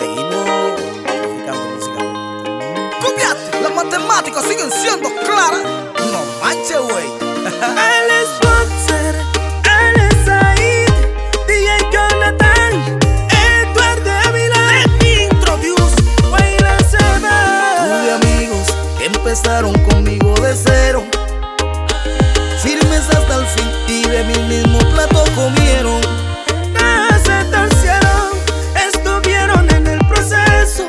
seguimos traficando música. Fíjate, las matemáticas siguen siendo claras. No manches, güey. Él es Boxer, él es Said, DJ Jonathan, Edward Dávila. Let me introduce Waila Seba. Tuve amigos que empezaron conmigo de cero, firmes hasta el fin y de mi mismo plato comieron. No se torcieron, estuvieron en el proceso.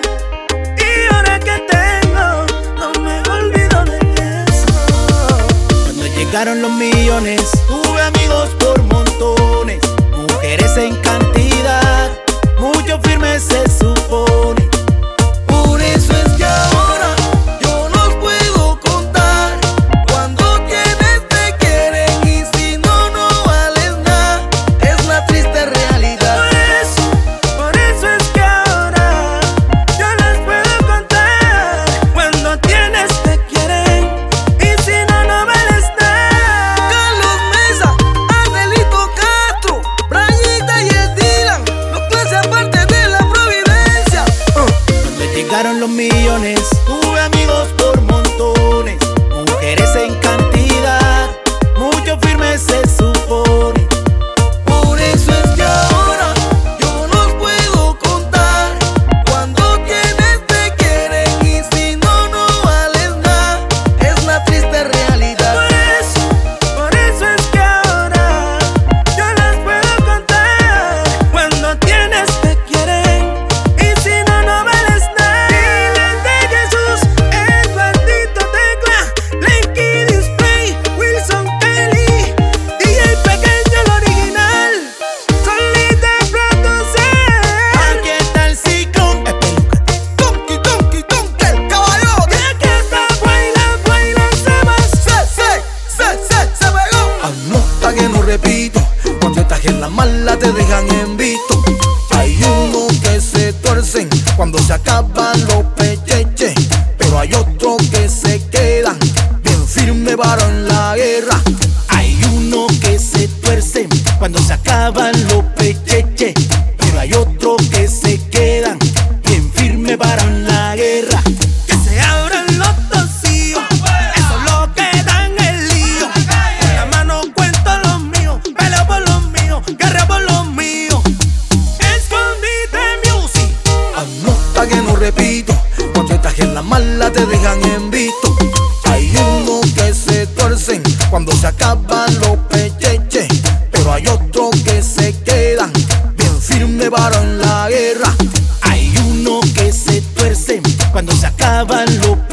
Y ahora que tengo, no me olvido de eso. Cuando llegaron los millones, tuve amigos por montones, mujeres en cantidad, mucho firmes se supone. Por eso es que ahora yo los puedo contar. Cuando tienes te quieren y si no, no vales nada. Es la triste realidad. Por eso es que ahora yo les puedo contar. Cuando tienes te quieren y si no, no vales nada. Carlos Mesa, Angelito Castro, Brayita y el Dylan, los clases aparte de la Providencia. Cuando llegaron los millones, tuve amigos por montones, mujeres en cantidad, mucho firmes se supone. Por eso es que ahora yo los puedo contar. Cuando tienes te quieren y si no, no vales nada. Es la triste realidad. Por eso es que ahora yo les puedo contar. Cuando tienes te quieren y si no, no vales nada. Dylan de Jesús, Eduardito Tecla, Lenky Display, Wilson Kelly, DJ Pequeño el original, Solita Producer. Aquí está el ciclón, Donkey, Donkey, Donkey, el caballote. Y aquí está Waila Sebas. Se pegó. Anota que no repito, cuando estás en la mala te dejan en visto. Hay unos que se tuercen cuando se acaban los pecheches, pero hay otros que se quedan bien firme para en la guerra. Hay unos que se tuercen cuando se acaban los pecheches, pero hay otros que se quedan bien firme para en la guerra. Que se abran los tocillos, eso es lo que dan el lío. Con la mano cuento los míos, peleo por los míos, guerra por los míos. Escondite music. Anota que no repito, cuando estás en la mala te dejan en visto. Hay unos que se tuercen cuando se acaban los pecheches, pero hay otros que se quedan bien firme para en la guerra. Hay unos que se tuercen cuando se acaban los pecheches,